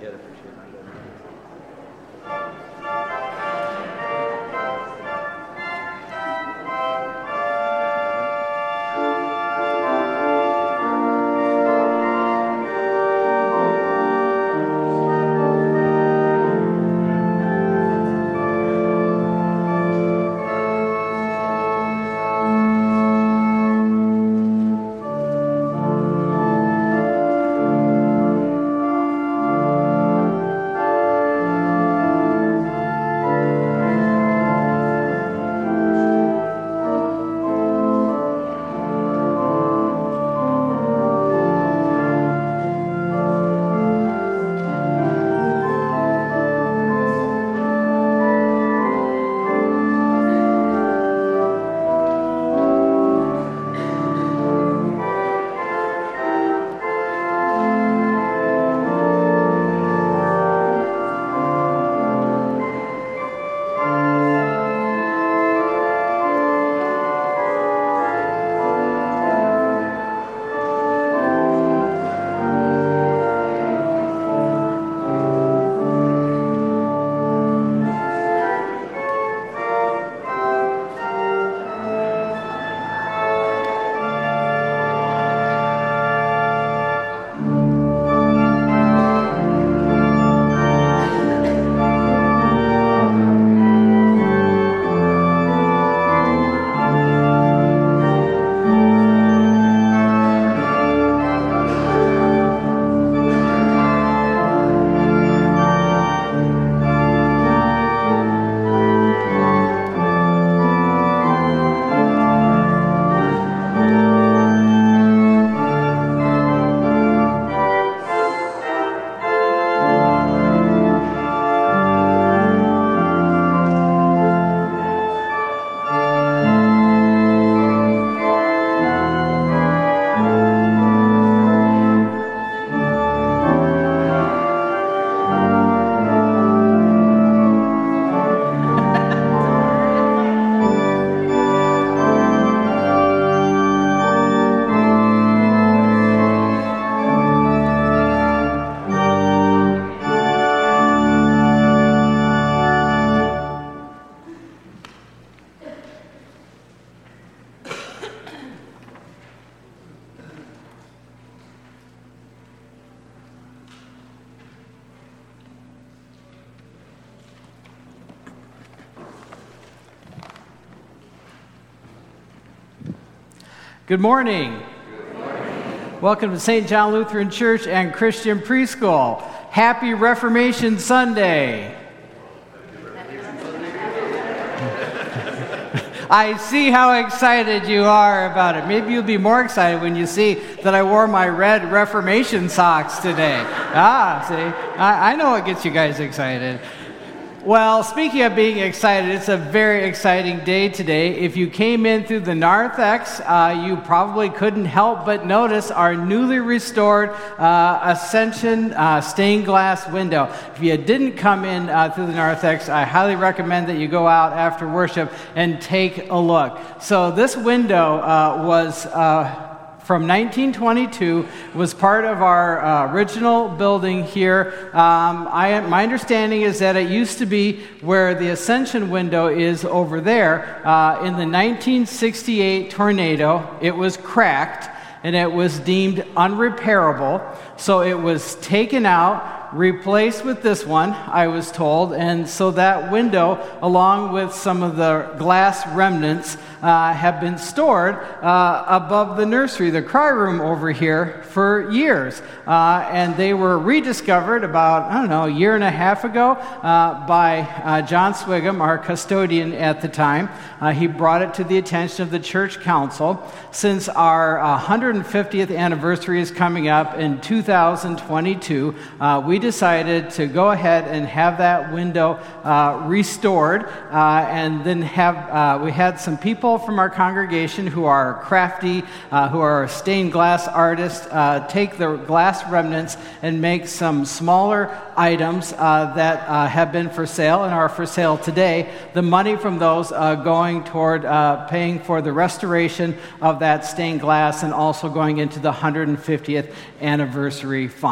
appreciate it. Good morning. Good morning. Welcome to St. John Lutheran Church and Christian Preschool. Happy Reformation Sunday. I see how excited you are about it. Maybe you'll be more excited when you see that I wore my red Reformation socks today. See? I know what gets you guys excited. Well, speaking of being excited, it's a very exciting day today. If you came in through the narthex, you probably couldn't help but notice our newly restored Ascension stained glass window. If you didn't come in through the narthex, I highly recommend that you go out after worship and take a look. So this window was from 1922, was part of our original building here. My understanding is that it used to be where the Ascension window is over there. In the 1968 tornado, it was cracked and it was deemed unrepairable. So it was taken out, replaced with this one, I was told, and so that window, along with some of the glass remnants, have been stored above the nursery, the cry room over here, for years. And they were rediscovered about, a year and a half ago by John Swigum, our custodian at the time. He brought it to the attention of the church council. Since our 150th anniversary is coming up in 2022, we decided to go ahead and have that window restored, and then we had some people from our congregation who are crafty, who are stained glass artists, take the glass remnants and make some smaller items that have been for sale and are for sale today. The money from those going toward paying for the restoration of that stained glass and also going into the 150th anniversary fund.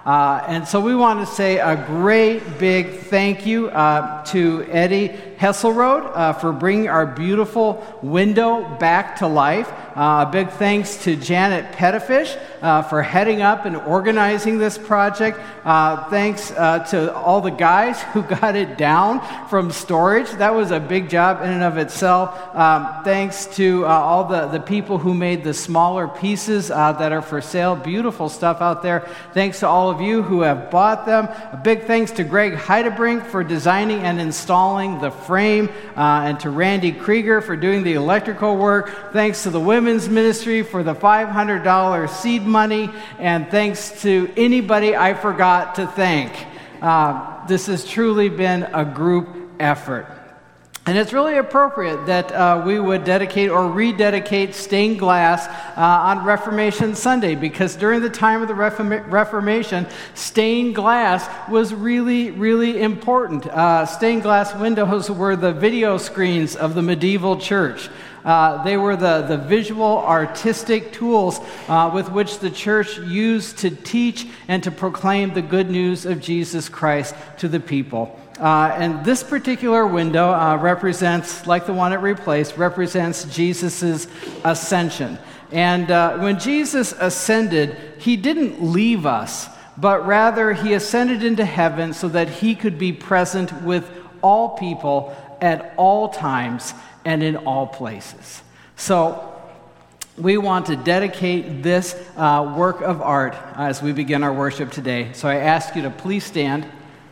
And so we want to say a great big thank you to Eddie Hesselrode for bringing our beautiful window back to life. A big thanks to Janet Pettifish for heading up and organizing this project. Thanks to all the guys who got it down from storage. That was a big job in and of itself. Thanks to all the people who made the smaller pieces that are for sale. Beautiful stuff out there. Thanks to all of you who have bought them. A big thanks to Greg Heidebrink for designing and installing the frame, and to Randy Krieger for doing the electrical work. Thanks to the Women's Ministry for the $500 seed money, and thanks to anybody I forgot to thank. This has truly been a group effort. And it's really appropriate that we would dedicate or rededicate stained glass on Reformation Sunday, because during the time of the Reformation, stained glass was really, really important. Stained glass windows were the video screens of the medieval church. They were the visual, artistic tools with which the church used to teach and to proclaim the good news of Jesus Christ to the people. And this particular window represents, like the one it replaced, represents Jesus' ascension. And when Jesus ascended, he didn't leave us, but rather he ascended into heaven so that he could be present with all people at all times and in all places. So we want to dedicate this work of art as we begin our worship today. So I ask you to please stand.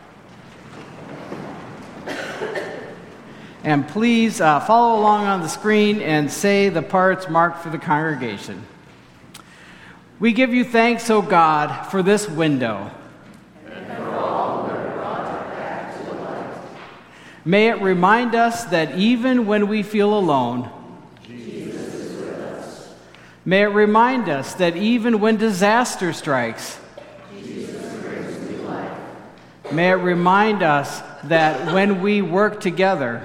And please follow along on the screen and say the parts marked for the congregation. We give you thanks, O God, for this window. And for all who have brought it back to life. May it remind us that even when we feel alone, Jesus is with us. May it remind us that even when disaster strikes, Jesus brings new life. May it remind us that when we work together,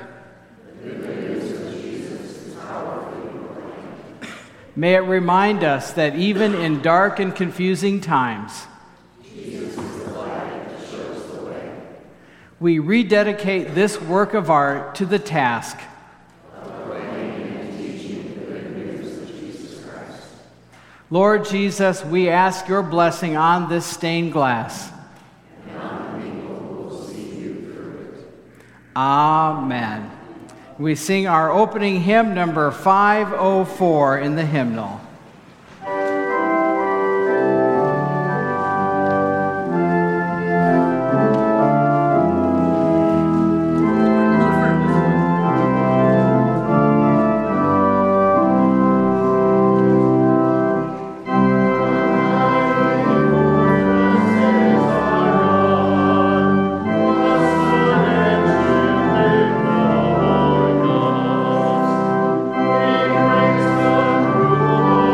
may it remind us that even in dark and confusing times, Jesus is the light that shows the way. we rededicate this work of art to the task of proclaiming and teaching the good news of Jesus Christ. Lord Jesus, we ask your blessing on this stained glass. And on the people who will see you through it. Amen. We sing our opening hymn, number 504 in the hymnal. He brings the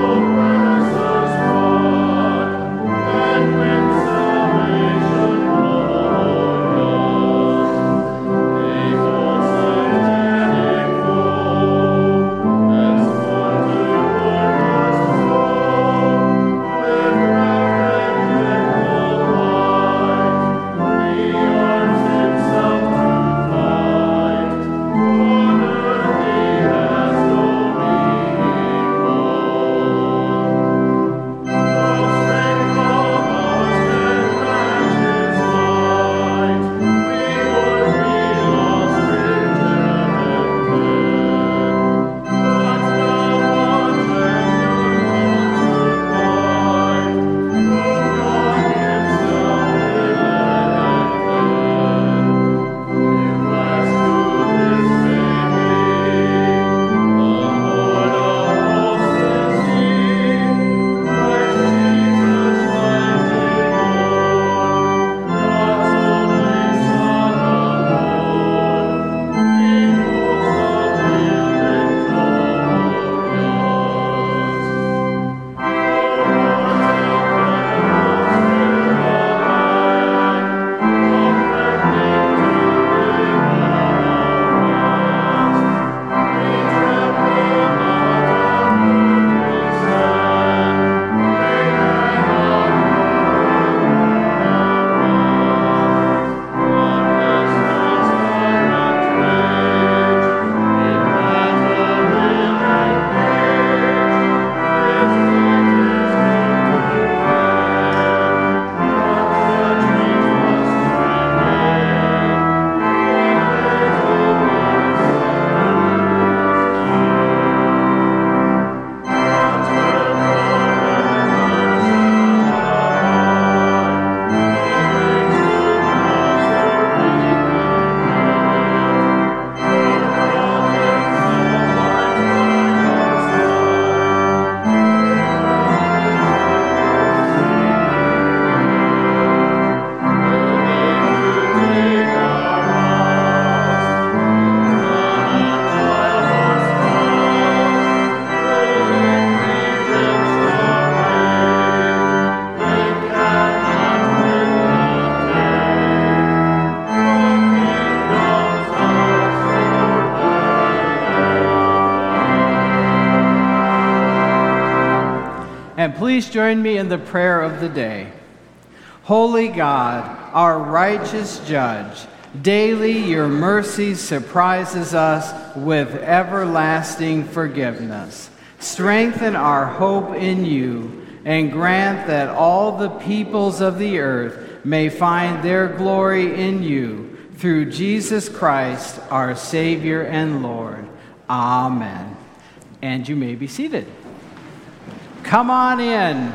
And please join me in the prayer of the day. Holy God, our righteous judge, daily your mercy surprises us with everlasting forgiveness. Strengthen our hope in you, and grant that all the peoples of the earth may find their glory in you, through Jesus Christ, our Savior and Lord. Amen. And you may be seated. Come on in.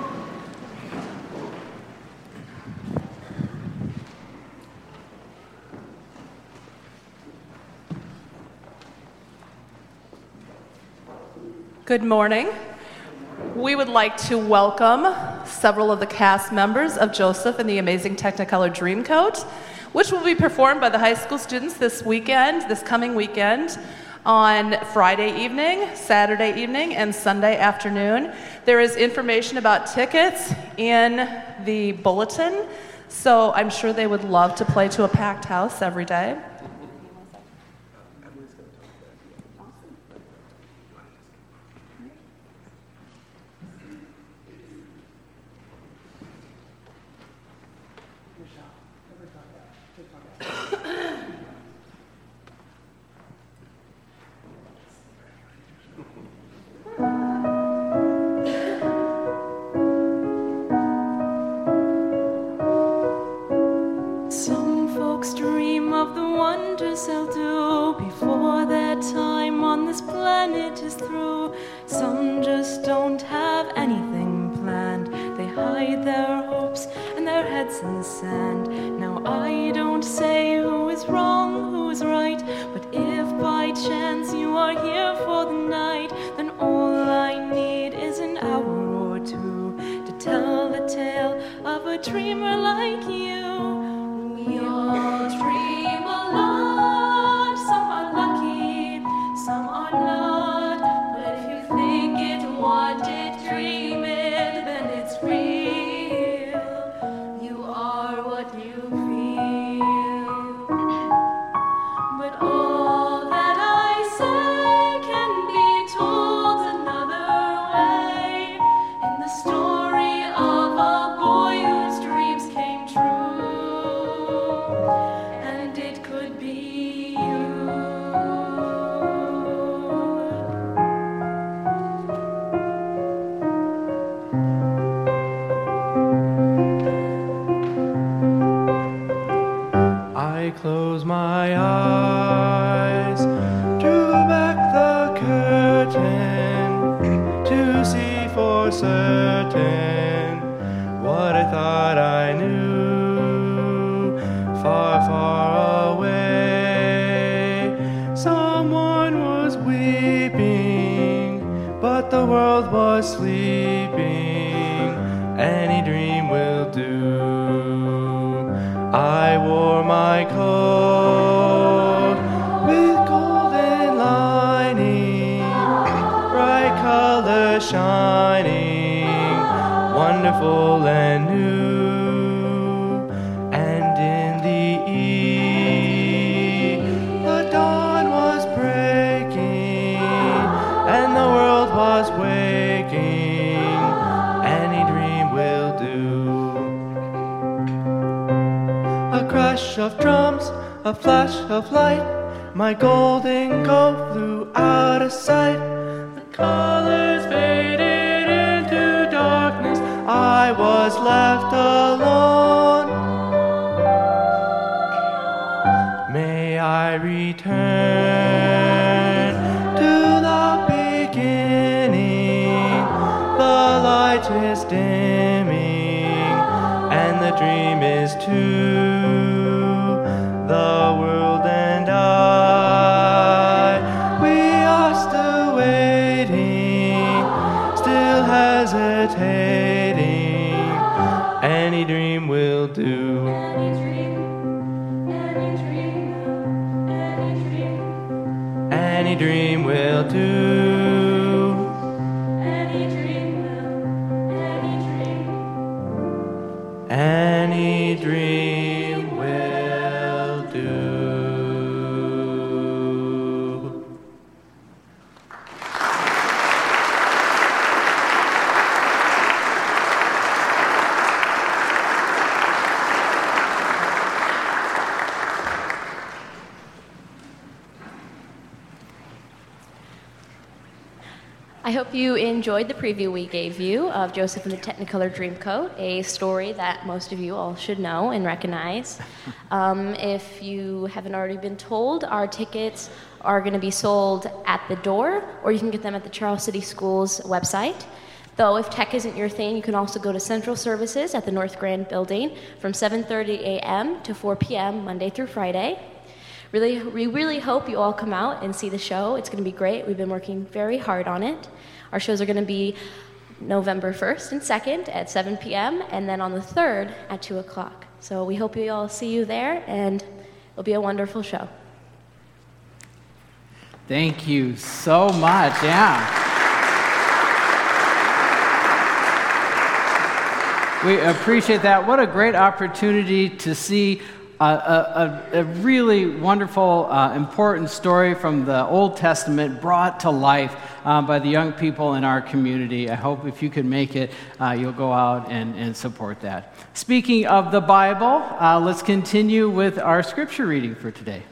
Good morning. We would like to welcome several of the cast members of Joseph and the Amazing Technicolor Dreamcoat, which will be performed by the high school students this coming weekend, on Friday evening, Saturday evening, and Sunday afternoon. There is information about tickets in the bulletin, so I'm sure they would love to play to a packed house every day. Some folks dream of the wonders they'll do before their time on this planet is through. Some just don't have anything planned. They hide their hopes and their heads in the sand. Now I don't say who is wrong, who is right, but if by chance you are here for the night, then all I need is an hour or two to tell the tale of a dreamer like you. We all dream a lot. Some are lucky, some are not. But if you think it wanted dreaming, then it's real. You are what you feel. But all that I say can be told another way. In the story of a boy whose dreams came true, and it could be you. I close my eyes, drew back the curtain to see for certain what I thought I knew. Far, far away, someone was weeping, but the world was sleeping. Any dream will do. I wore my coat with golden lining, bright colors shining, wonderful and new. And in the eve, the dawn was breaking, and the world was waking. Any dream will do. A crash of drums, a flash of light, my golden coat flew out of sight. The colors faded into darkness, I was left alone. May I return to the beginning. The light is dimming, and the dream is too. The world and I, we are still waiting, still hesitating. Any dream will do. Any dream, any dream, any dream, Any dream will do. any dream, any dream. Any dream will do. hope you enjoyed the preview we gave you of Joseph and the Technicolor Dreamcoat, a story that most of you all should know and recognize. If you haven't already been told, our tickets are going to be sold at the door, or you can get them at the Charles City Schools website. Though if tech isn't your thing, you can also go to Central Services at the North Grand Building from 7:30 a.m. to 4 p.m. Monday through Friday. We really hope you all come out and see the show. It's going to be great. We've been working very hard on it. Our shows are going to be November 1st and 2nd at 7 p.m. and then on the 3rd at 2 o'clock. So we hope we all see you there, and it'll be a wonderful show. Thank you so much. Yeah. We appreciate that. What a great opportunity to see a really wonderful, important story from the Old Testament brought to life by the young people in our community. I hope if you can make it, you'll go out and support that. Speaking of the Bible, let's continue with our scripture reading for today.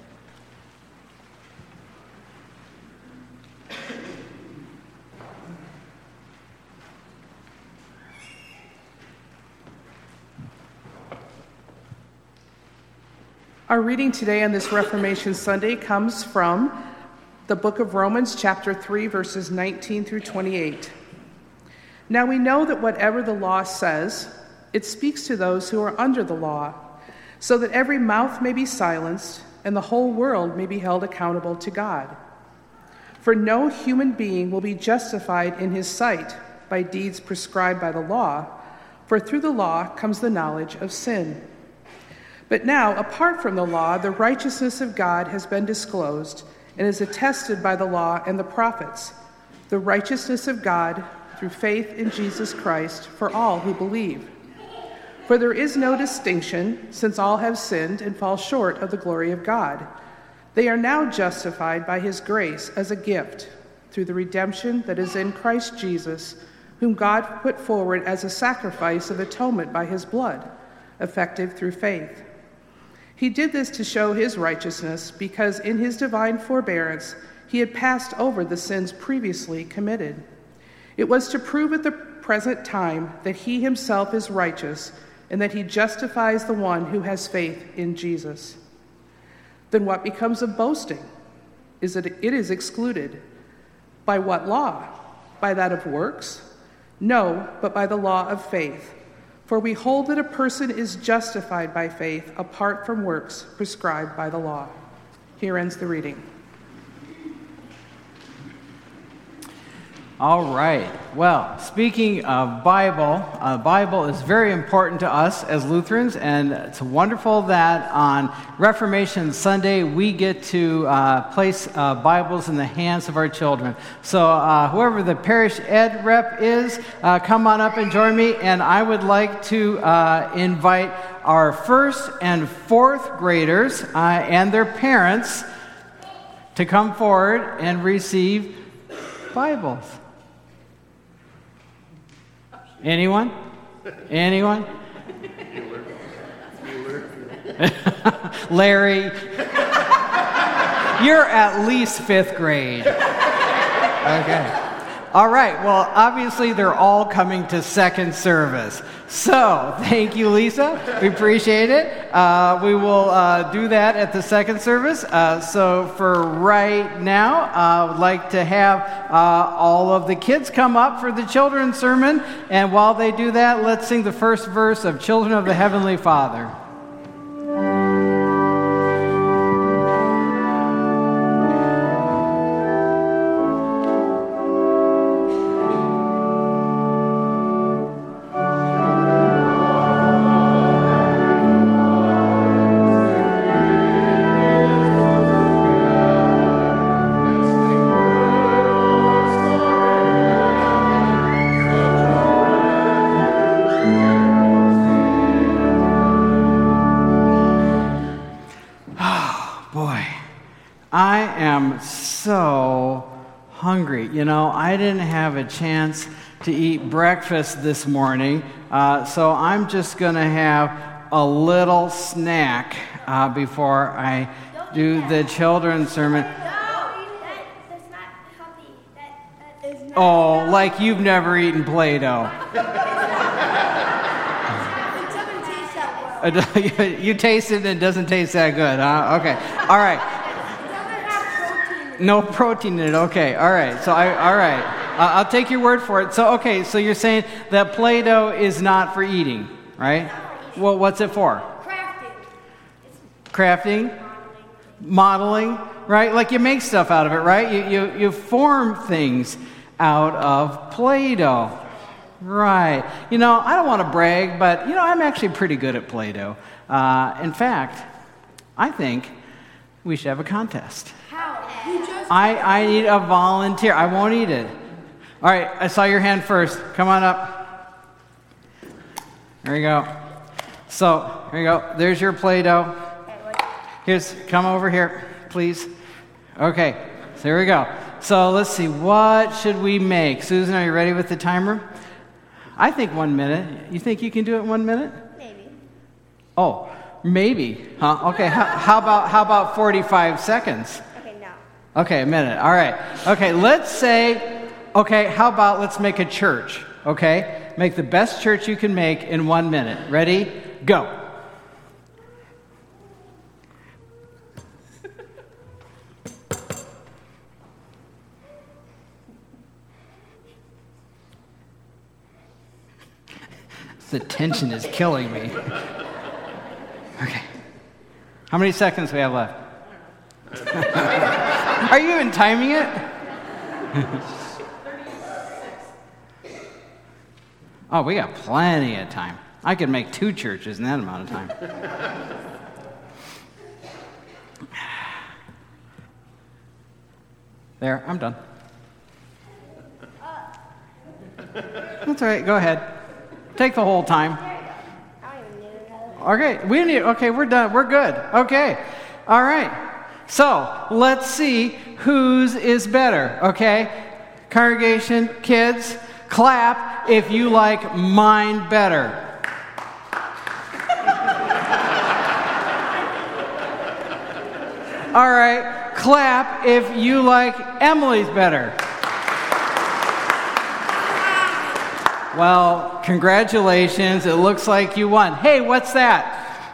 Our reading today on this Reformation Sunday comes from the book of Romans, chapter 3, verses 19 through 28. Now we know that whatever the law says, it speaks to those who are under the law, so that every mouth may be silenced and the whole world may be held accountable to God. For no human being will be justified in his sight by deeds prescribed by the law, for through the law comes the knowledge of sin. But now, apart from the law, the righteousness of God has been disclosed and is attested by the law and the prophets, the righteousness of God through faith in Jesus Christ for all who believe. For there is no distinction, since all have sinned and fall short of the glory of God. They are now justified by his grace as a gift through the redemption that is in Christ Jesus, whom God put forward as a sacrifice of atonement by his blood, effective through faith. He did this to show his righteousness, because in his divine forbearance he had passed over the sins previously committed. It was to prove at the present time that he himself is righteous, and that he justifies the one who has faith in Jesus. Then what becomes of boasting? It is excluded. By what law? By that of works? No, but by the law of faith. For we hold that a person is justified by faith apart from works prescribed by the law. Here ends the reading. All right. Well, speaking of Bible is very important to us as Lutherans, and it's wonderful that on Reformation Sunday we get to place Bibles in the hands of our children. So whoever the parish ed rep is, come on up and join me, and I would like to invite our first and fourth graders and their parents to come forward and receive Bibles. Anyone? Larry, you're at least fifth grade. Okay. All right. Well, obviously they're all coming to second service. So thank you, Lisa. We appreciate it. We will do that at the second service. So for right now, I would like to have all of the kids come up for the children's sermon. And while they do that, let's sing the first verse of Children of the Heavenly Father. I didn't have a chance to eat breakfast this morning, so I'm just going to have a little snack before I do the children's sermon. No, that's not healthy. That is Oh, like you've never eaten Play-Doh. You taste it and it doesn't taste that good, huh? Okay. All right. No protein in it. Okay. All right. So all right. I'll take your word for it. So, okay. So you're saying that Play-Doh is not for eating, right? Well, what's it for? Crafting? Modeling, right? Like you make stuff out of it, right? You form things out of Play-Doh. Right. You know, I don't want to brag, but, you know, I'm actually pretty good at Play-Doh. In fact, I think we should have a contest. How? I need a volunteer. I won't eat it. All right, I saw your hand first. Come on up. There you go. So, here you go. There's your Play-Doh. Come over here, please. Okay, so here we go. So let's see, what should we make? Susan, are you ready with the timer? I think 1 minute. You think you can do it in 1 minute? Maybe. Oh, maybe, huh? Okay, how about 45 seconds? Okay, no. Okay, a minute. All right. Okay, let's make a church, okay? Make the best church you can make in 1 minute. Ready? Go. The tension is killing me. Okay. How many seconds do we have left? Are you even timing it? Oh, we got plenty of time. I could make 2 churches in that amount of time. There, I'm done. That's all right, go ahead. Take the whole time. Okay, we're done. We're good. Okay. All right. So, let's see whose is better, okay? Congregation, kids, clap if you like mine better. All right, clap if you like Emily's better. Well, congratulations. It looks like you won. Hey, what's that?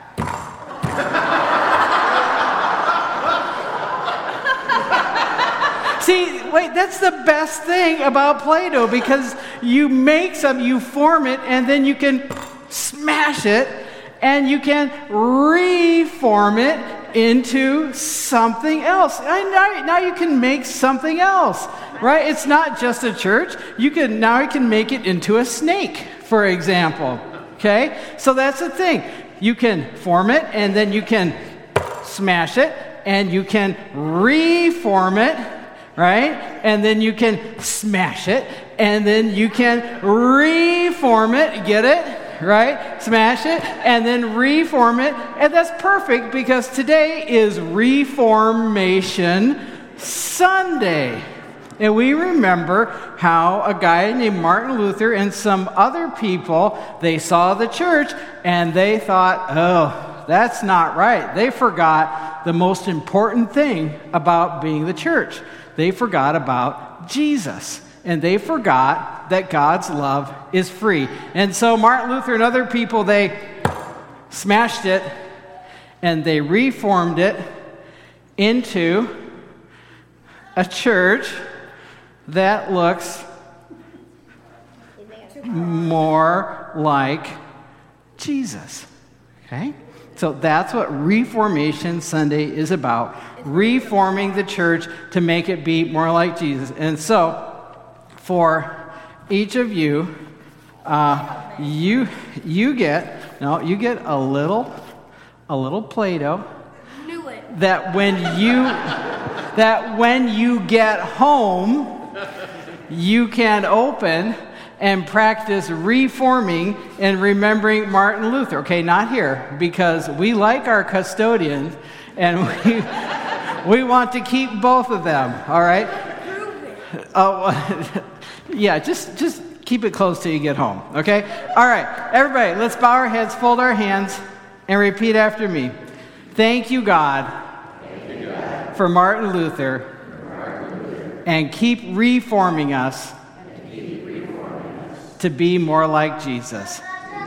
See, wait, that's the best thing about Play-Doh because you make some, you form it, and then you can smash it, and you can reform it into something else. Now you can make something else, right? It's not just a church. You can make it into a snake, for example. Okay? So that's the thing. You can form it, and then you can smash it, and you can reform it, right? And then you can smash it, and then you can reform it. Get it? Right? Smash it, and then reform it. And that's perfect because today is Reformation Sunday. And we remember how a guy named Martin Luther and some other people, they saw the church and they thought, oh, that's not right. They forgot the most important thing about being the church. They forgot about Jesus. And they forgot that God's love is free. And so Martin Luther and other people, they smashed it and they reformed it into a church that looks more like Jesus. Okay? So that's what Reformation Sunday is about. Reforming the church to make it be more like Jesus. And so, for each of you, you get a little Play-Doh that when you get home, you can open and practice reforming and remembering Martin Luther. Okay, not here, because we like our custodians and we want to keep both of them, all right? Oh, yeah, just keep it close till you get home, okay? All right, everybody, let's bow our heads, fold our hands, and repeat after me. Thank you, God, for Martin Luther, and keep reforming us to be more like Jesus.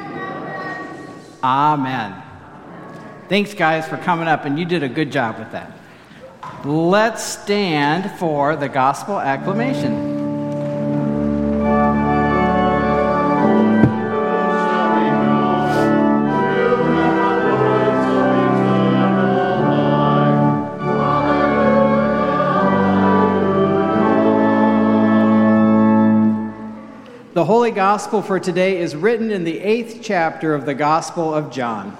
Amen. Thanks, guys, for coming up, and you did a good job with that. Let's stand for the gospel acclamation. The Holy Gospel for today is written in the 8th chapter of the Gospel of John.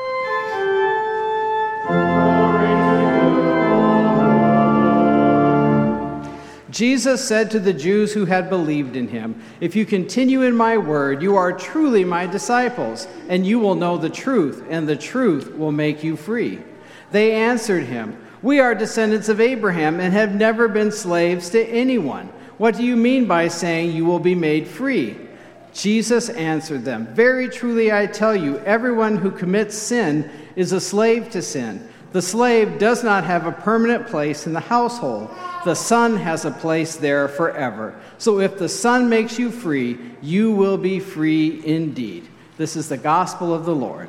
Jesus said to the Jews who had believed in him, "If you continue in my word, you are truly my disciples, and you will know the truth, and the truth will make you free." They answered him, "We are descendants of Abraham and have never been slaves to anyone. What do you mean by saying you will be made free?" Jesus answered them, "Very truly I tell you, everyone who commits sin is a slave to sin. The slave does not have a permanent place in the household. The Son has a place there forever. So if the Son makes you free, you will be free indeed." This is the gospel of the Lord.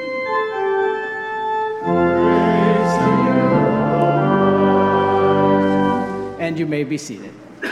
And you may be seated.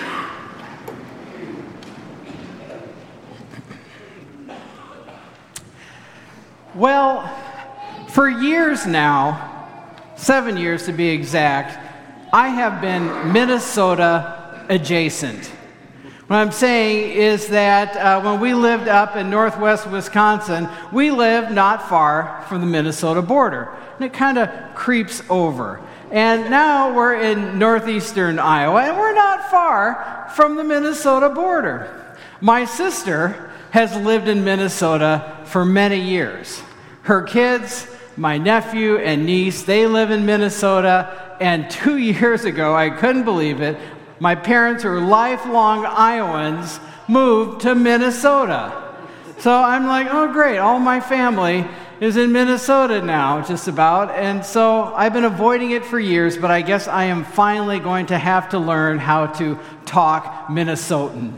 Well, for years now, 7 years to be exact, I have been Minnesota adjacent. What I'm saying is that when we lived up in northwest Wisconsin, we lived not far from the Minnesota border. And it kind of creeps over. And now we're in northeastern Iowa, and we're not far from the Minnesota border. My sister has lived in Minnesota for many years. Her kids, my nephew and niece, they live in Minnesota, and 2 years ago, I couldn't believe it, my parents, who are lifelong Iowans, moved to Minnesota. So I'm like, oh great, all my family is in Minnesota now, just about, and so I've been avoiding it for years, but I guess I am finally going to have to learn how to talk Minnesotan.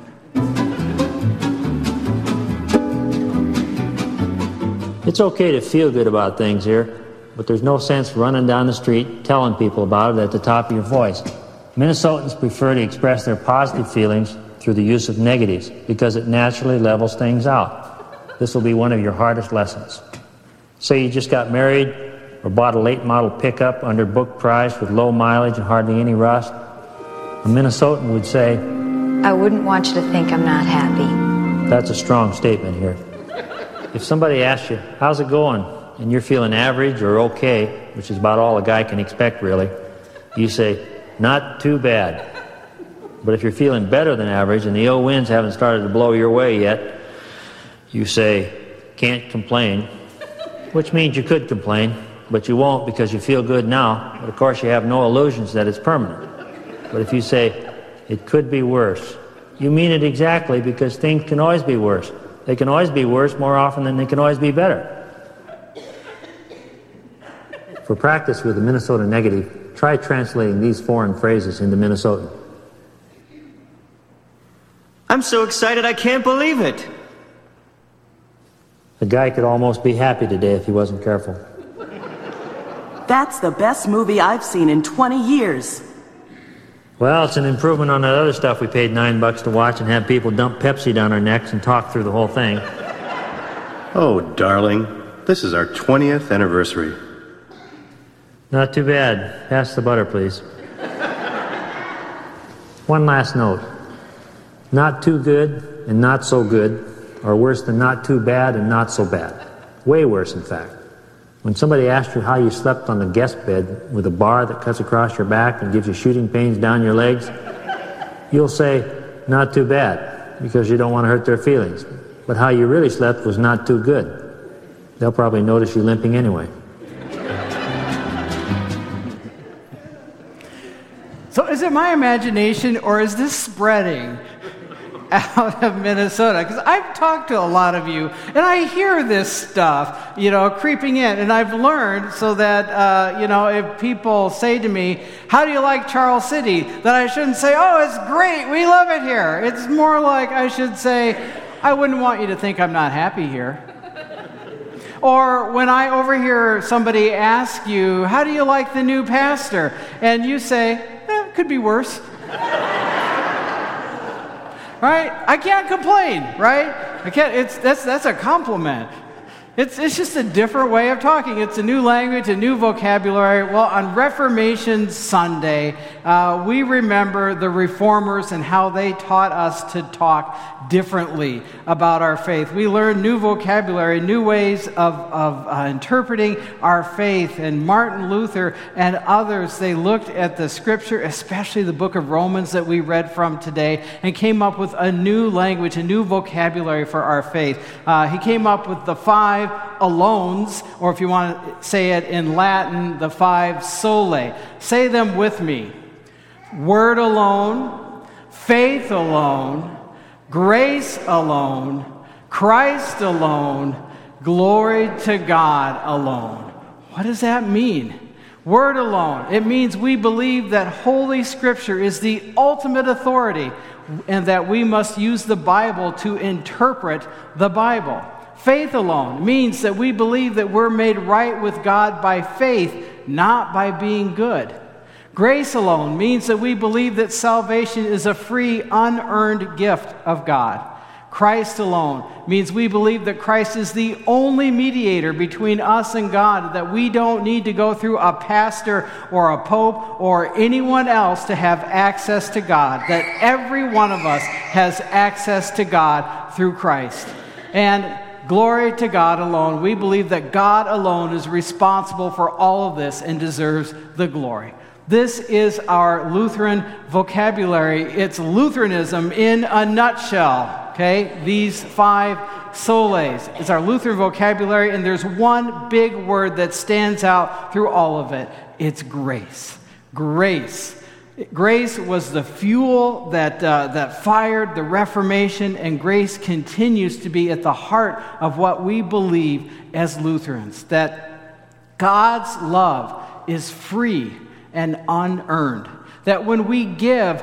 It's okay to feel good about things here, but there's no sense running down the street telling people about it at the top of your voice. Minnesotans prefer to express their positive feelings through the use of negatives because it naturally levels things out. This will be one of your hardest lessons. Say you just got married or bought a late model pickup under book price with low mileage and hardly any rust. A Minnesotan would say, "I wouldn't want you to think I'm not happy." That's a strong statement here. If somebody asks you, "How's it going?" and you're feeling average or okay, which is about all a guy can expect really, you say, "Not too bad." But if you're feeling better than average and the ill winds haven't started to blow your way yet, you say, "Can't complain," which means you could complain, but you won't because you feel good now, but of course you have no illusions that it's permanent. But if you say, "It could be worse," you mean it exactly because things can always be worse. They can always be worse more often than they can always be better. For practice with the Minnesota negative, try translating these foreign phrases into Minnesotan. "I'm so excited I can't believe it." A guy could almost be happy today if he wasn't careful. "That's the best movie I've seen in 20 years. Well, it's an improvement on that other stuff we paid $9 to watch and have people dump Pepsi down our necks and talk through the whole thing. "Oh, darling, this is our 20th anniversary." Not too bad. Pass the butter, please. One last note. Not too good and not so good are worse than not too bad and not so bad. Way worse, in fact. When somebody asks you how you slept on the guest bed with a bar that cuts across your back and gives you shooting pains down your legs, you'll say, "Not too bad," because you don't want to hurt their feelings. But how you really slept was not too good. They'll probably notice you limping anyway. So is it my imagination, or is this spreading out of Minnesota? Because I've talked to a lot of you, and I hear this stuff, creeping in. And I've learned so that, if people say to me, "How do you like Charles City?" that I shouldn't say, "Oh, it's great, we love it here." It's more like I should say, I wouldn't want you to think I'm not happy here. Or when I overhear somebody ask you, how do you like the new pastor? And you say, could be worse. Right? I can't complain, right? I can't. That's a compliment. It's just a different way of talking. It's a new language, a new vocabulary. Well, on Reformation Sunday, we remember the Reformers and how they taught us to talk differently about our faith. We learned new vocabulary, new ways of interpreting our faith. And Martin Luther and others, they looked at the Scripture, especially the book of Romans that we read from today, and came up with a new language, a new vocabulary for our faith. He came up with the 5 alones, or if you want to say it in Latin, the 5 solae. Say them with me. Word alone, faith alone, grace alone, Christ alone, glory to God alone. What does that mean? Word alone. It means we believe that Holy Scripture is the ultimate authority and that we must use the Bible to interpret the Bible. Faith alone means that we believe that we're made right with God by faith, not by being good. Grace alone means that we believe that salvation is a free, unearned gift of God. Christ alone means we believe that Christ is the only mediator between us and God, that we don't need to go through a pastor or a pope or anyone else to have access to God, that every one of us has access to God through Christ. And glory to God alone. We believe that God alone is responsible for all of this and deserves the glory. This is our Lutheran vocabulary. It's Lutheranism in a nutshell. Okay? These 5 solas is our Lutheran vocabulary, and there's one big word that stands out through all of it. It's grace. Grace. Grace was the fuel that fired the Reformation, and grace continues to be at the heart of what we believe as Lutherans, that God's love is free and unearned. That when we give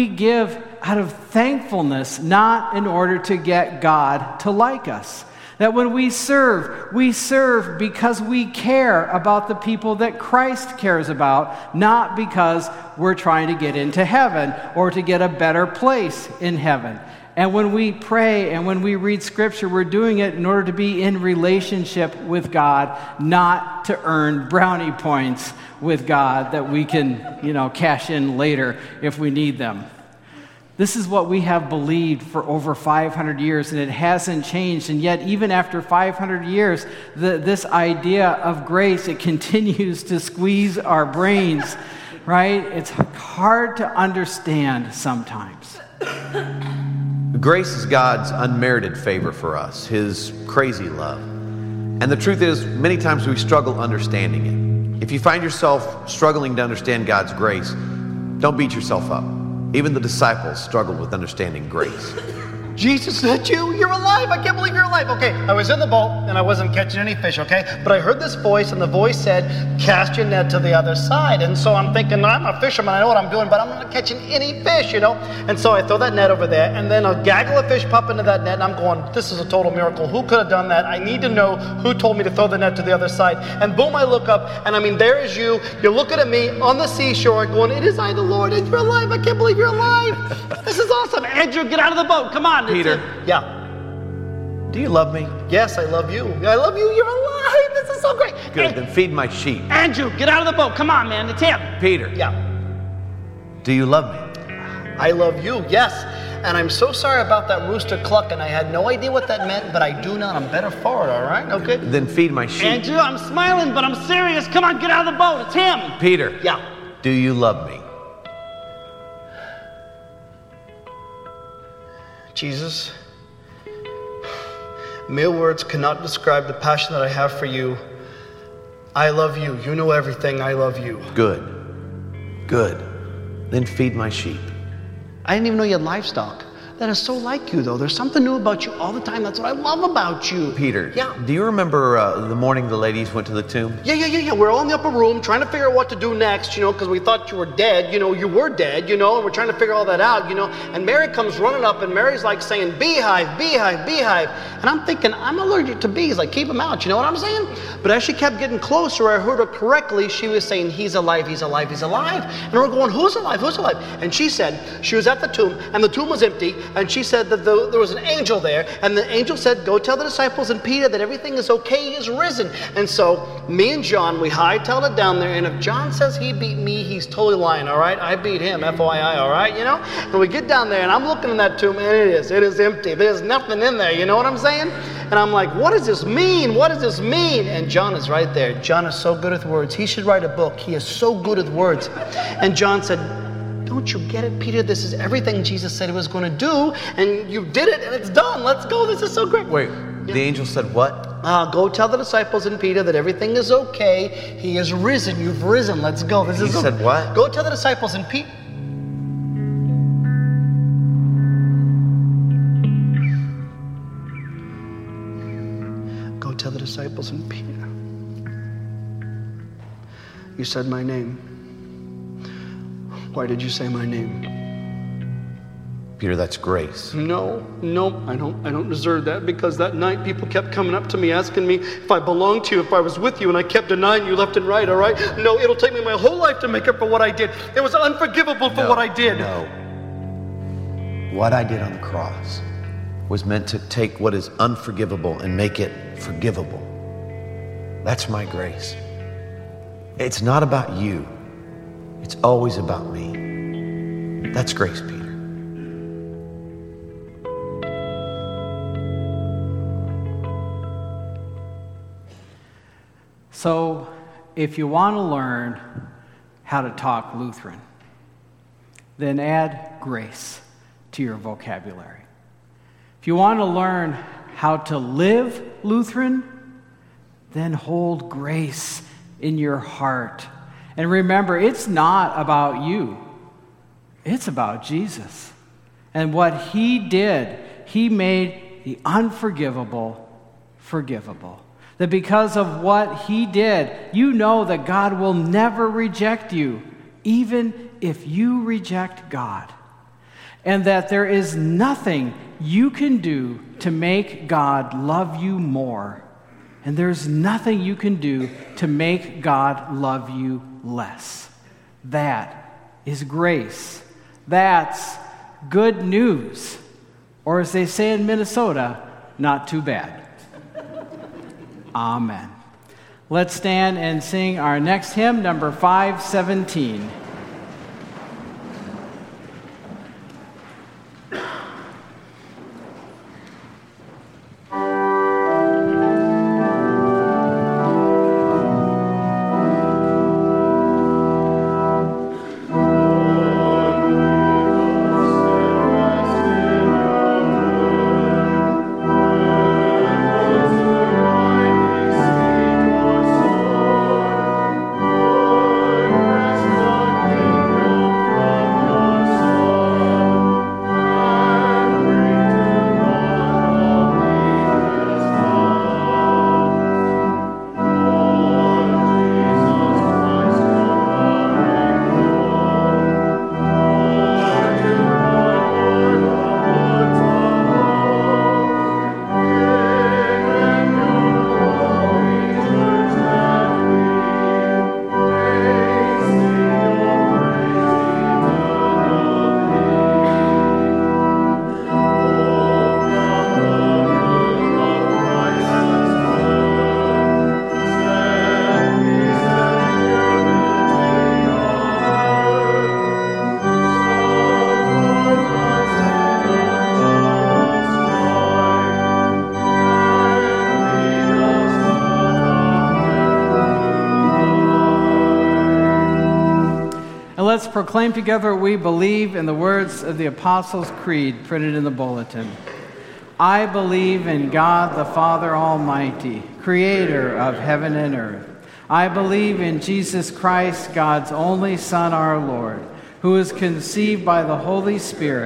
out of thankfulness, not in order to get God to like us. That when we serve because we care about the people that Christ cares about, not because we're trying to get into heaven or to get a better place in heaven. And when we pray and when we read Scripture, we're doing it in order to be in relationship with God, not to earn brownie points with God that we can, cash in later if we need them. This is what we have believed for over 500 years, and it hasn't changed. And yet, even after 500 years, this idea of grace, it continues to squeeze our brains, right? It's hard to understand sometimes. Grace is God's unmerited favor for us, His crazy love. And the truth is, many times we struggle understanding it. If you find yourself struggling to understand God's grace, don't beat yourself up. Even the disciples struggled with understanding grace. Jesus, is that you? You're alive. I can't believe you're alive. Okay, I was in the boat and I wasn't catching any fish, okay? But I heard this voice and the voice said, cast your net to the other side. And so I'm thinking, I'm a fisherman. I know what I'm doing, but I'm not catching any fish, And so I throw that net over there and then a gaggle of fish pop into that net and I'm going, this is a total miracle. Who could have done that? I need to know who told me to throw the net to the other side. And boom, I look up and there is you. You're looking at me on the seashore going, it is I, the Lord, and you're alive. I can't believe you're alive. This is awesome. Andrew, get out of the boat. Come on. Peter. Yeah. Do you love me? Yes, I love you. I love you. You're alive. This is so great. Good, then feed my sheep. Andrew, get out of the boat. Come on, man. It's him. Peter. Yeah. Do you love me? I love you, yes. And I'm so sorry about that rooster clucking. I had no idea what that meant, but I do now. I'm better for it, all right? Okay? Then feed my sheep. Andrew, I'm smiling, but I'm serious. Come on, get out of the boat. It's him. Peter. Yeah. Do you love me? Jesus, mere words cannot describe the passion that I have for you. I love you. You know everything. I love you. Good. Good. Then feed my sheep. I didn't even know you had livestock. that is so like you, though. There's something new about you all the time. That's what I love about you. Peter, Yeah. do you remember the morning the ladies went to the tomb? Yeah. We're all in the upper room trying to figure out what to do next, because we thought you were dead. You were dead, and we're trying to figure all that out, And Mary comes running up, and Mary's like saying, beehive, beehive, beehive. And I'm thinking, I'm allergic to bees. Like, keep them out, you know what I'm saying? But as she kept getting closer, I heard her correctly. She was saying, he's alive, he's alive, he's alive. And we're going, who's alive, who's alive? And she said, she was at the tomb, and the tomb was empty, and she said that there was an angel there, and the angel said, go tell the disciples and Peter that everything is okay, he is risen. And so, me and John, we hightailed it down there, and if John says he beat me, he's totally lying, all right? I beat him, FYI, all right, And we get down there, and I'm looking in that tomb, and it is empty. There's nothing in there, you know what I'm saying? And I'm like, what does this mean? What does this mean? And John is right there. John is so good with words. He should write a book. He is so good with words. And John said, don't you get it, Peter? This is everything Jesus said he was going to do, and you did it, and it's done. Let's go. This is so great. Wait, the angel said what? Go tell the disciples and Peter that everything is okay. He is risen. You've risen. Let's go. He said what? Go tell the disciples and Peter. Go tell the disciples and Peter. You said my name. Why did you say my name? Peter, that's grace. No, I don't deserve that, because that night people kept coming up to me asking me if I belonged to you, if I was with you, and I kept denying you left and right, all right? No, it'll take me my whole life to make up for what I did. It was unforgivable for what I did. No. What I did on the cross was meant to take what is unforgivable and make it forgivable. That's my grace. It's not about you. It's always about me. That's grace, Peter. So, if you want to learn how to talk Lutheran, then add grace to your vocabulary. If you want to learn how to live Lutheran, then hold grace in your heart. And remember, it's not about you. It's about Jesus. And what he did, he made the unforgivable forgivable. That because of what he did, you know that God will never reject you, even if you reject God. And that there is nothing you can do to make God love you more. And there's nothing you can do to make God love you less. That is grace. That's good news. Or as they say in Minnesota, not too bad. Amen. Let's stand and sing our next hymn, number 517. Let's proclaim together we believe in the words of the Apostles' Creed printed in the bulletin. I believe in God the Father Almighty, creator of heaven and earth. I believe in Jesus Christ, God's only Son, our Lord, who was conceived by the Holy Spirit,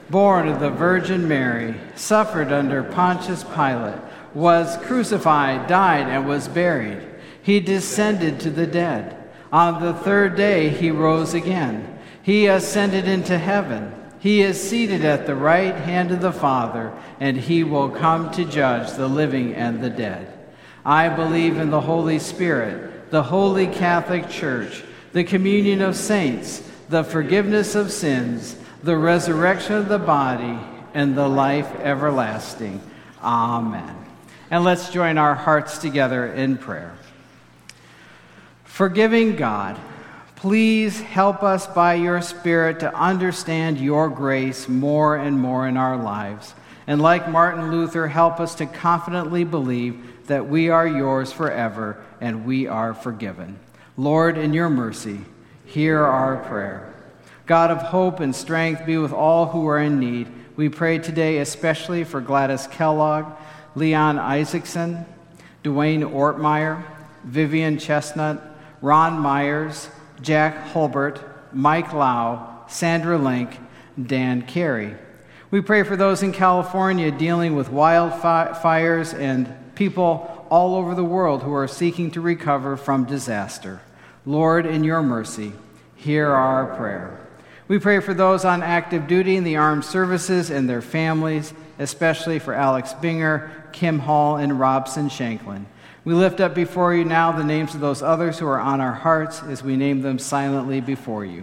born of the Virgin Mary, suffered under Pontius Pilate, was crucified, died, and was buried. He descended to the dead. On the third day he rose again. He ascended into heaven. He is seated at the right hand of the Father, and he will come to judge the living and the dead. I believe in the Holy Spirit, the Holy Catholic Church, the communion of saints, the forgiveness of sins, the resurrection of the body, and the life everlasting. Amen. And let's join our hearts together in prayer. Forgiving God, please help us by your Spirit to understand your grace more and more in our lives. And like Martin Luther, help us to confidently believe that we are yours forever and we are forgiven. Lord, in your mercy, hear our prayer. God of hope and strength, be with all who are in need. We pray today especially for Gladys Kellogg, Leon Isaacson, Dwayne Ortmeyer, Vivian Chestnut, Ron Myers, Jack Hulbert, Mike Lau, Sandra Link, Dan Carey. We pray for those in California dealing with wildfires and people all over the world who are seeking to recover from disaster. Lord, in your mercy, hear our prayer. We pray for those on active duty in the armed services and their families, especially for Alex Binger, Kim Hall, and Robson Shanklin. We lift up before you now the names of those others who are on our hearts as we name them silently before you.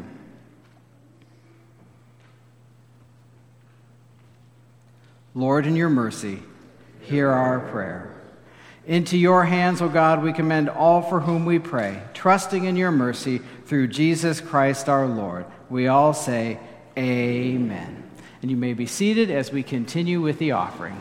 Lord, in your mercy, hear our prayer. Into your hands, O God, we commend all for whom we pray, trusting in your mercy through Jesus Christ our Lord. We all say, Amen. And you may be seated as we continue with the offering.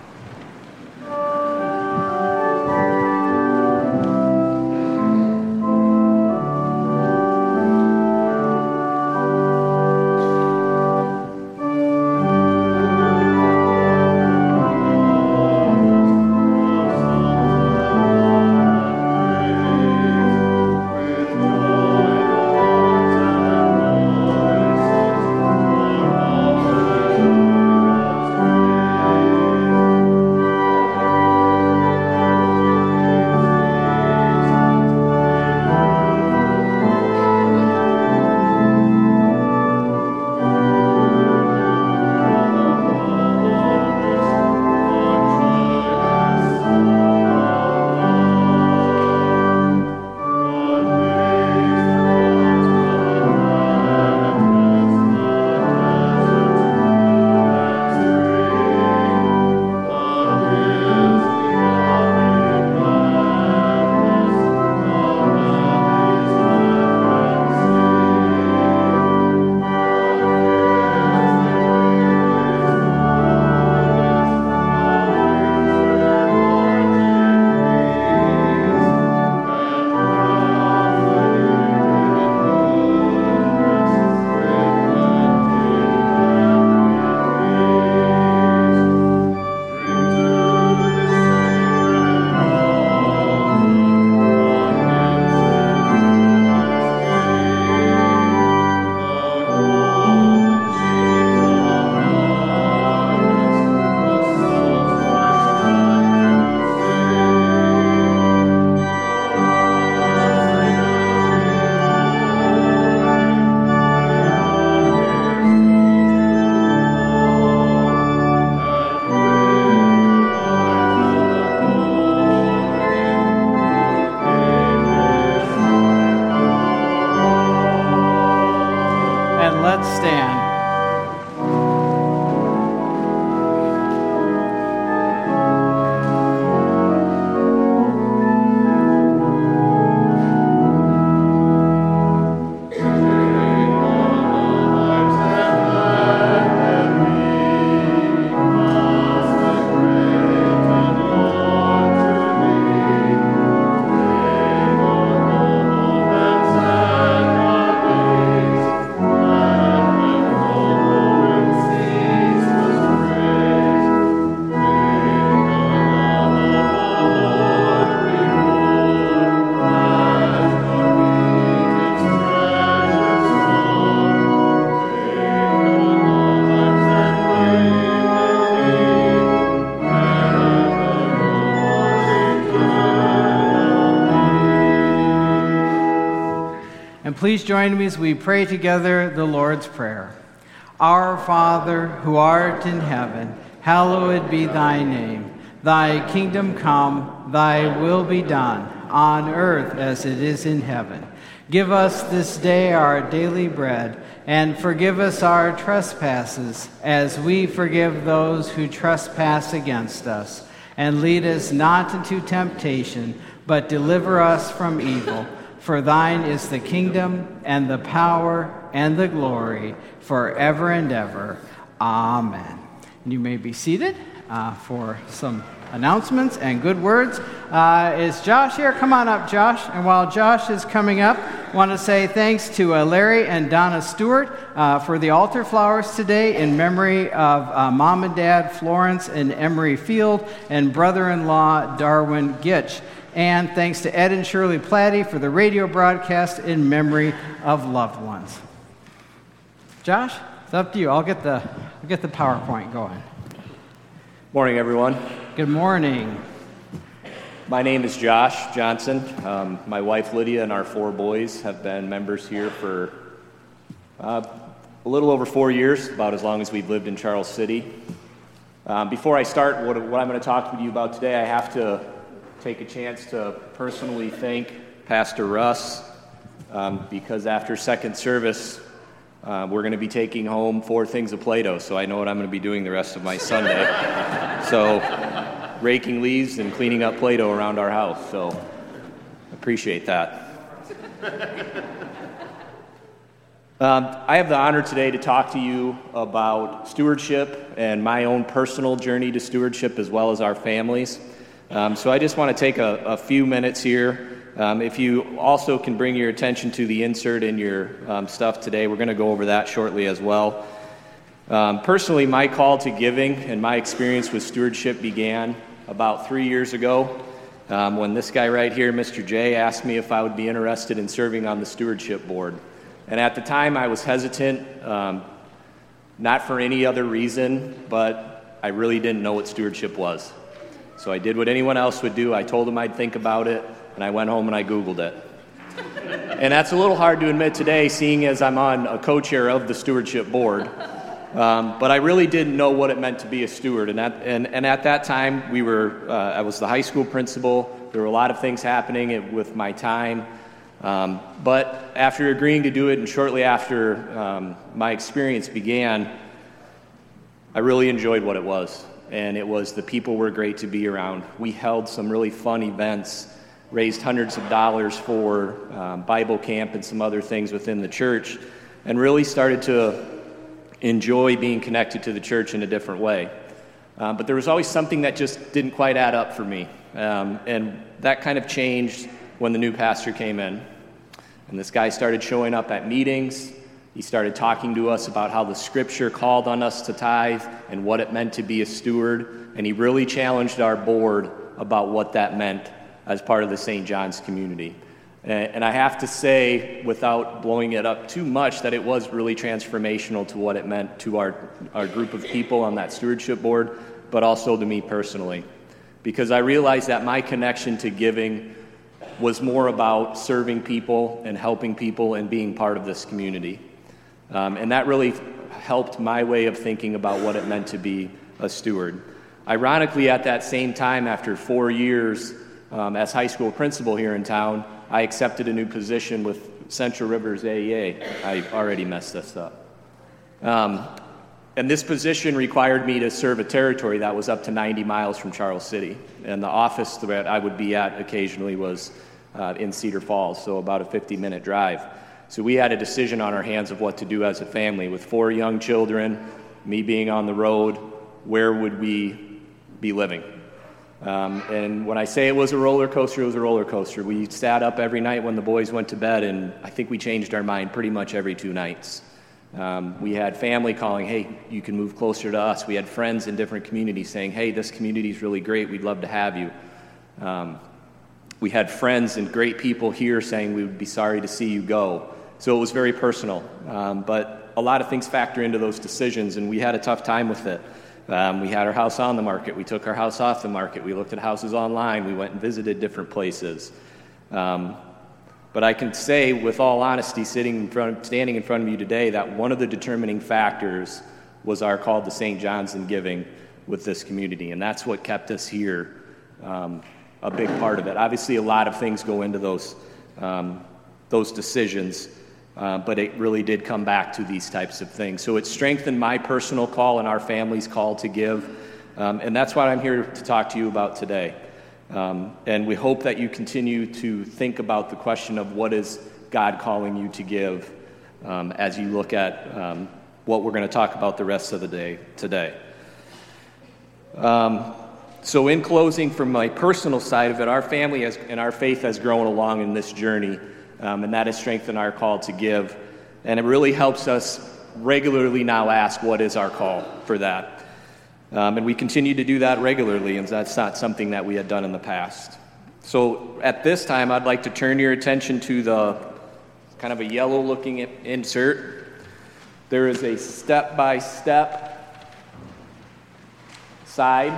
please join me as we pray together the Lord's Prayer. Our Father, who art in heaven, hallowed be thy name. Thy kingdom come, thy will be done, on earth as it is in heaven. Give us this day our daily bread, and forgive us our trespasses, as we forgive those who trespass against us. And lead us not into temptation, but deliver us from evil. For thine is the kingdom, and the power, and the glory, forever and ever. Amen. You may be seated for some announcements and good words. Is Josh here? Come on up, Josh. And while Josh is coming up, I want to say thanks to Larry and Donna Stewart for the altar flowers today in memory of Mom and Dad Florence and Emery Field and brother-in-law Darwin Gitch. And thanks to Ed and Shirley Platty for the radio broadcast in memory of loved ones. Josh, it's up to you. I'll get the PowerPoint going. Morning, everyone. Good morning. My name is Josh Johnson. My wife Lydia and our 4 boys have been members here for a little over 4 years, about as long as we've lived in Charles City. Before I start what I'm going to talk to you about today, I have to take a chance to personally thank Pastor Russ because after second service, we're going to be taking home 4 things of Play-Doh, so I know what I'm going to be doing the rest of my Sunday. So, raking leaves and cleaning up Play-Doh around our house, so appreciate that. I have the honor today to talk to you about stewardship and my own personal journey to stewardship as well as our families. So I just want to take a few minutes here. If you also can bring your attention to the insert in your stuff today, we're going to go over that shortly as well. Personally, my call to giving and my experience with stewardship began about 3 years ago when this guy right here, Mr. J, asked me if I would be interested in serving on the stewardship board. And at the time, I was hesitant, not for any other reason, but I really didn't know what stewardship was. So I did what anyone else would do. I told him I'd think about it, and I went home and I Googled it. And that's a little hard to admit today, seeing as I'm on a co-chair of the stewardship board. But I really didn't know what it meant to be a steward. And at that time, I was the high school principal. There were a lot of things happening with my time. But after agreeing to do it and shortly after my experience began, I really enjoyed what it was. And it was the people were great to be around. We held some really fun events, raised hundreds of dollars for Bible camp and some other things within the church, and really started to enjoy being connected to the church in a different way. But there was always something that just didn't quite add up for me. And that kind of changed when the new pastor came in. And this guy started showing up at meetings. He started talking to us about how the scripture called on us to tithe and what it meant to be a steward. And he really challenged our board about what that meant as part of the St. John's community. And I have to say, without blowing it up too much, that it was really transformational to what it meant to our group of people on that stewardship board, but also to me personally. Because I realized that my connection to giving was more about serving people and helping people and being part of this community. And that really helped my way of thinking about what it meant to be a steward. Ironically, at that same time, after 4 years as high school principal here in town, I accepted a new position with Central Rivers AEA. I already messed this up. And this position required me to serve a territory that was up to 90 miles from Charles City. And the office that I would be at occasionally was in Cedar Falls, so about a 50-minute drive. So we had a decision on our hands of what to do as a family. With 4 young children, me being on the road, where would we be living? And when I say it was a roller coaster, it was a roller coaster. We sat up every night when the boys went to bed, and I think we changed our mind pretty much every 2 nights. We had family calling, hey, you can move closer to us. We had friends in different communities saying, hey, this community is really great. We'd love to have you. We had friends and great people here saying we would be sorry to see you go. So it was very personal. But a lot of things factor into those decisions, and we had a tough time with it. We had our house on the market. We took our house off the market. We looked at houses online. We went and visited different places. But I can say with all honesty, standing in front of you today, that one of the determining factors was our call to St. John's and giving with this community. And that's what kept us here, a big part of it. Obviously, a lot of things go into those decisions, but it really did come back to these types of things. So it strengthened my personal call and our family's call to give. And that's what I'm here to talk to you about today. And we hope that you continue to think about the question of what is God calling you to give as you look at what we're going to talk about the rest of the day today. So in closing, from my personal side of it, our family and our faith has grown along in this journey, and that has strengthened our call to give. And it really helps us regularly now ask, what is our call for that? And we continue to do that regularly, and that's not something that we had done in the past. So at this time, I'd like to turn your attention to the kind of a yellow-looking insert. There is a step-by-step side.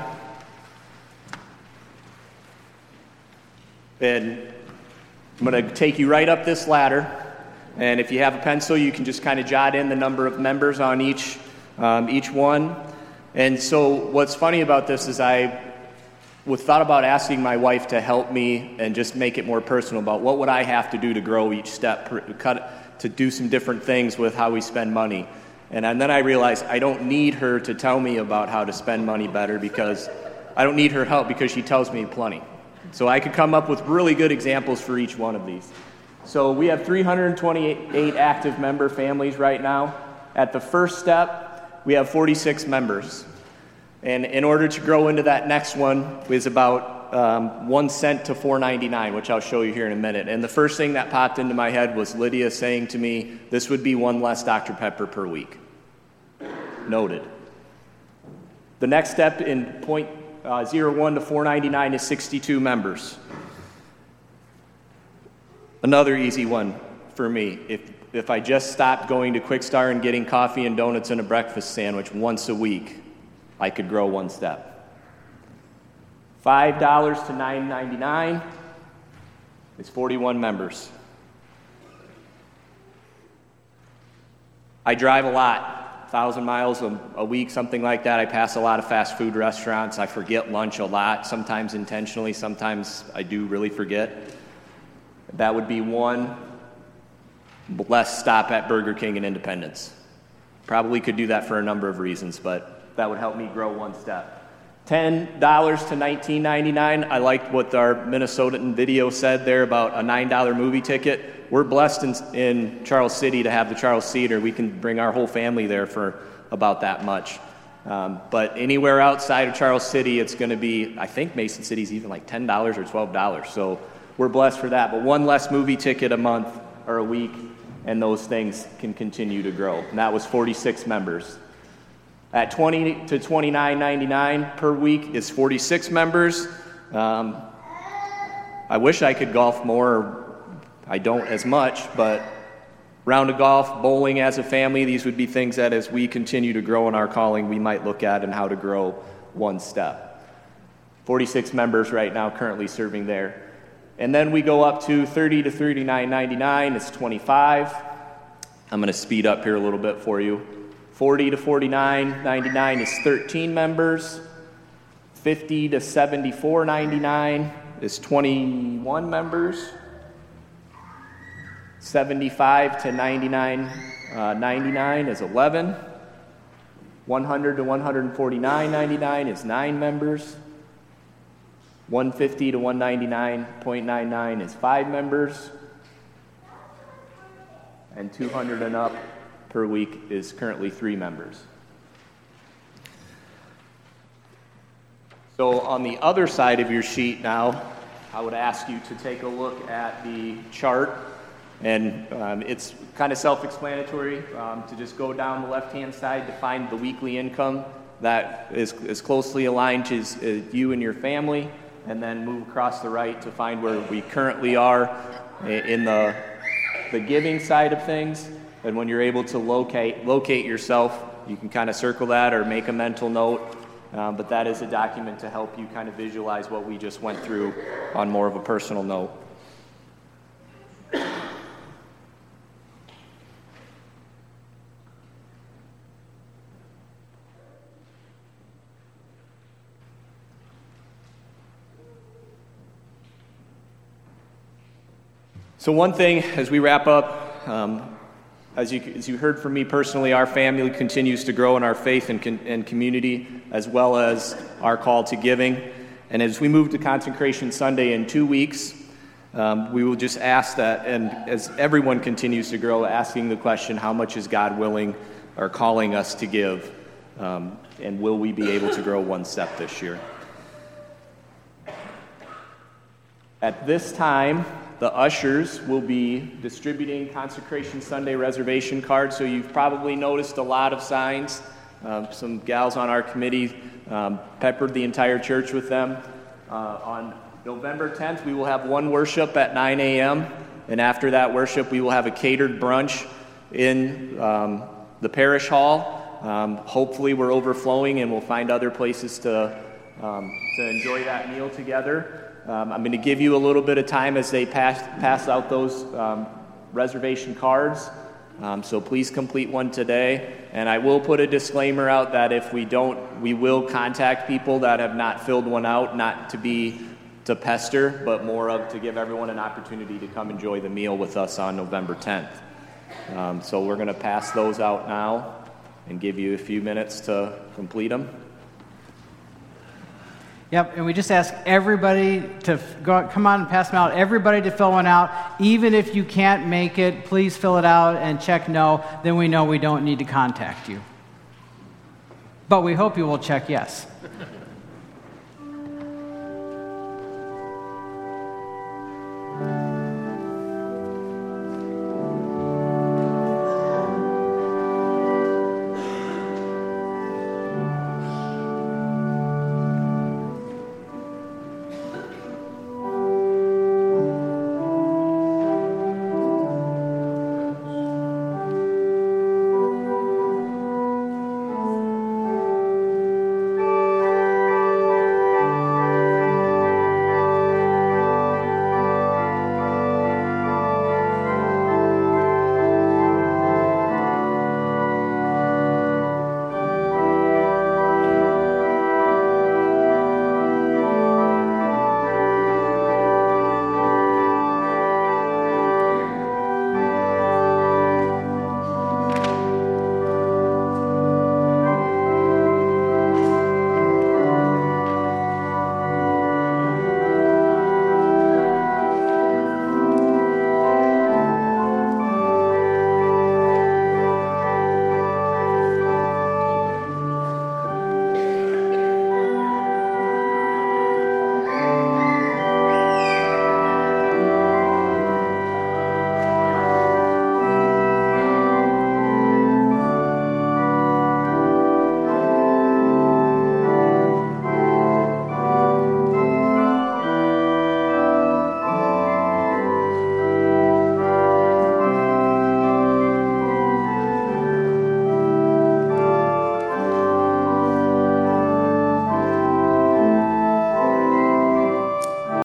And I'm going to take you right up this ladder. And if you have a pencil, you can just kind of jot in the number of members on each one. And so what's funny about this is I thought about asking my wife to help me and just make it more personal about what would I have to do to grow each step, to do some different things with how we spend money. And then I realized I don't need her to tell me about how to spend money better, because I don't need her help because she tells me plenty. So I could come up with really good examples for each one of these. So we have 328 active member families right now. At the first step, we have 46 members. And in order to grow into that next one is about 1 cent to $4.99, which I'll show you here in a minute. And the first thing that popped into my head was Lydia saying to me, this would be one less Dr. Pepper per week. Noted. The next step in point 01 to $4.99 is 62 members. Another easy one for me. If I just stopped going to Quick Star and getting coffee and donuts and a breakfast sandwich once a week, I could grow one step. $5 to $9.99 is 41 members. I drive a lot, 1,000 miles a week, something like that. I pass a lot of fast food restaurants. I forget lunch a lot, sometimes intentionally, sometimes I do really forget. That would be one less stop at Burger King and Independence. Probably could do that for a number of reasons, but that would help me grow one step. $10 to $19.99. I liked what our Minnesotan video said there about a $9 movie ticket. We're blessed in Charles City to have the Charles Theater. We can bring our whole family there for about that much. But anywhere outside of Charles City, it's going to be, I think Mason City's even like $10 or $12. So we're blessed for that. But one less movie ticket a month or a week, and those things can continue to grow. And that was 46 members. At $20 to $29.99 per week is 46 members. I wish I could golf more. I don't as much, but round of golf, bowling as a family, these would be things that as we continue to grow in our calling, we might look at and how to grow one step. 46 members right now currently serving there. And then we go up to $30 to $39.99, it's 25. I'm going to speed up here a little bit for you. $40 to $49.99 is 13 members. $50 to $74.99 is 21 members. $75 to $99.99 is 11. $100 to $149.99 is 9 members. $150 to $199.99 is 5 members. And $200 and up per week is currently 3 members. So on the other side of your sheet now, I would ask you to take a look at the chart. And it's kind of self-explanatory to just go down the left-hand side to find the weekly income that is closely aligned to you and your family, and then move across the right to find where we currently are in the giving side of things. And when you're able to locate yourself, you can kind of circle that or make a mental note. But that is a document to help you kind of visualize what we just went through on more of a personal note. So one thing as we wrap up, as you heard from me personally, our family continues to grow in our faith and community, as well as our call to giving. And as we move to Consecration Sunday in 2 weeks, we will just ask that, and as everyone continues to grow, asking the question, how much is God willing or calling us to give? And will we be able to grow one step this year? At this time, the ushers will be distributing Consecration Sunday reservation cards. So you've probably noticed a lot of signs. Some gals on our committee peppered the entire church with them. On November 10th, we will have one worship at 9 a.m. And after that worship, we will have a catered brunch in the parish hall. Hopefully we're overflowing and we'll find other places to enjoy that meal together. I'm going to give you a little bit of time as they pass out those reservation cards. So please complete one today. And I will put a disclaimer out that if we don't, we will contact people that have not filled one out, not to pester, but more of to give everyone an opportunity to come enjoy the meal with us on November 10th. So we're going to pass those out now and give you a few minutes to complete them. Yep, and we just ask everybody to come on and pass them out. Everybody to fill one out. Even if you can't make it, please fill it out and check no. Then we know we don't need to contact you. But we hope you will check yes.